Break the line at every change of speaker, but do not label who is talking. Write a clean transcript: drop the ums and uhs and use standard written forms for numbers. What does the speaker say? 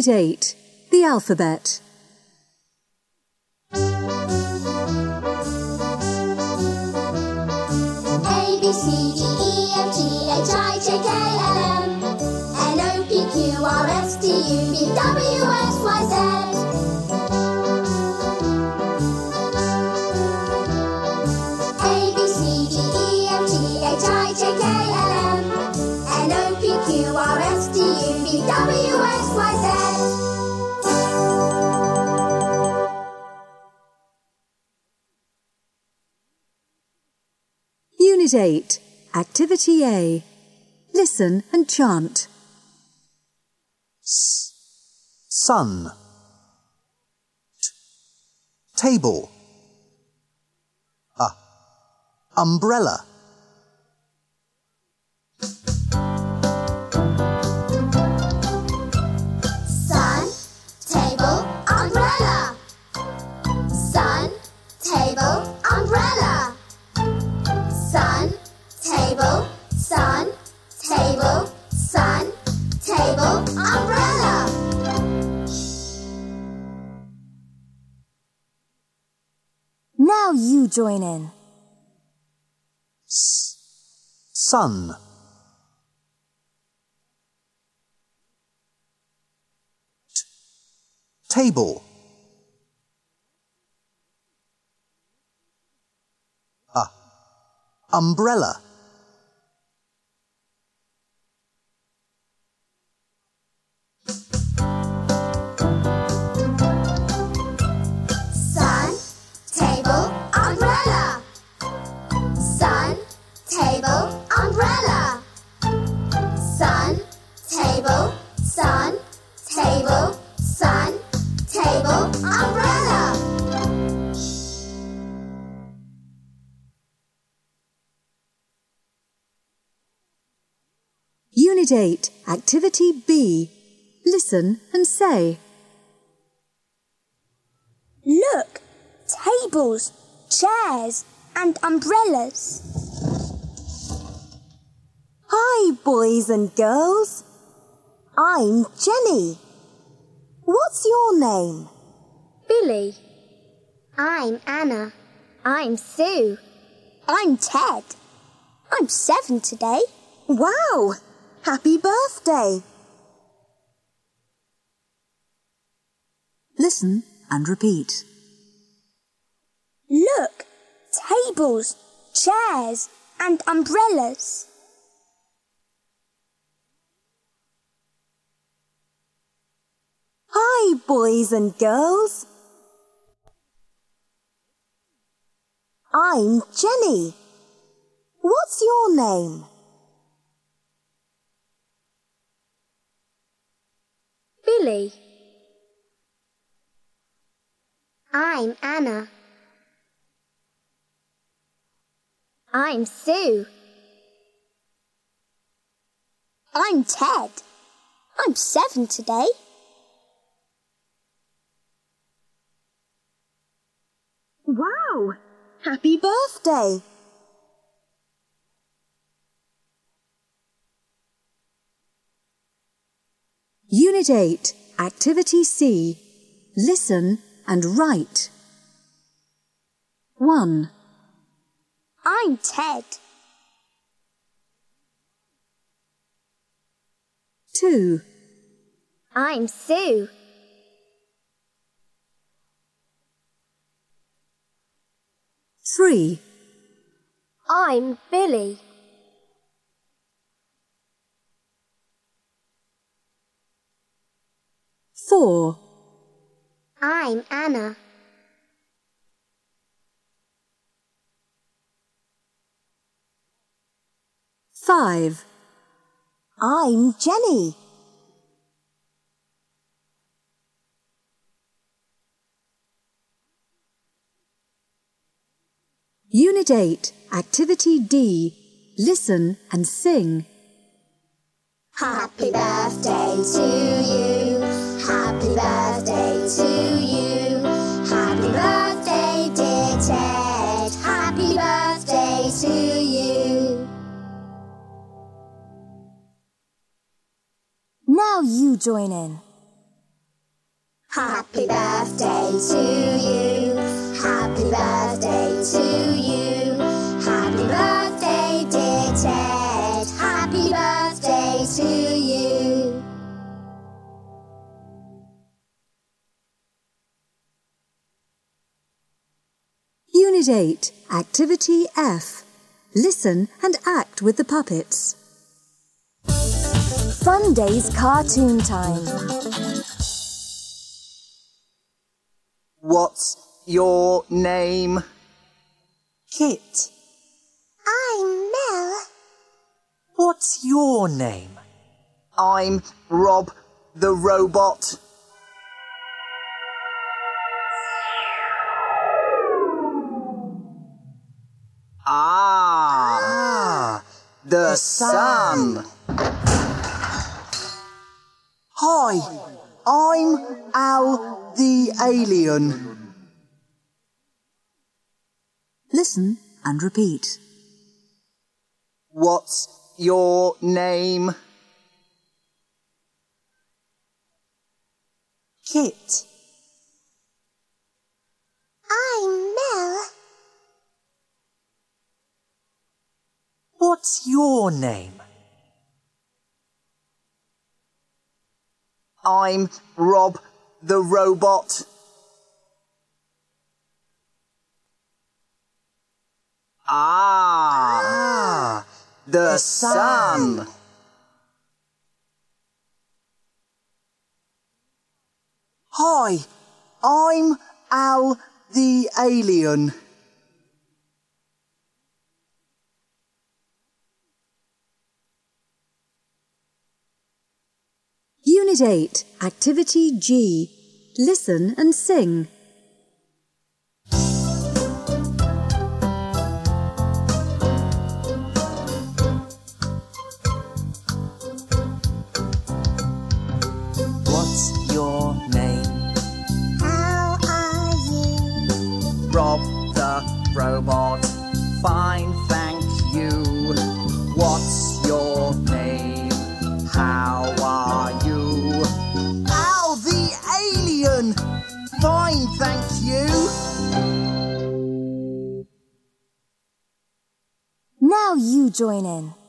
Unit 8. The alphabet.
A, B, C, D, E, F, G, H, I, J, K, L, M N, O, P, Q, R, S, T, U, V, W, X, Y, Z. A, B, C, D, E, F, G, H, I, J, K, L, M N, O, P, Q, R, S, T, U, V, W, X, Y, Z.
Unit 8. Activity A. Listen and chant.
Sun. Table. Umbrella.
Sun, table, umbrella. Sun, table, umbrella. Sun, table, sun, table, sun, table, umbrella.
Now you join in.
Sun. Table. Umbrella.
Sun, table, umbrella. Sun, table, umbrella. Sun, table, sun, table, sun, table, umbrella.
Unit 8. Activity B. Listen and say.
Look, tables, chairs and umbrellas. Hi, boys and girls. I'm Jenny. What's your name?
Billy. I'm Anna. I'm Sue.
I'm Ted. I'm 7 today. Wow! Happy birthday!
Listen and repeat.
Look, tables, chairs and umbrellas. Hi, boys and girls. I'm Jenny. What's your name?
Billy. I'm Anna. I'm Sue.
I'm Ted. I'm 7 today. Wow! Happy birthday!
Unit 8. Activity C. Listen and write. 1,
I'm Ted.
2,
I'm Sue.
3,
I'm Billy.
4,
I'm Anna.
5,
I'm Jenny.
8. Activity D. Listen and sing.
Happy birthday to you. Happy birthday to you. Happy birthday, dear Ted. Happy birthday to you.
Now you join in.
Happy birthday to you. Happy birthday to you. Happy birthday, dear Ted. Happy birthday to you.
Unit 8, Activity F. Listen and act with the puppets.
Fun Days Cartoon Time.
What's your name?
Kit.
I'm Mel.
What's your name?
I'm Rob the robot. The sun. Hi, I'm Al the alien.
Listen and repeat.
What's your name?
Kit.
I'm Mel.
What's your name?
I'm Rob the robot. The sun. Hi, I'm Al the alien.
Unit 8, Activity G. Listen and sing.
What's your name?
How are you?
Rob the robot. Fine, thank you. What's your name? How are you? Al the alien. Fine, thank you.
Now you join in.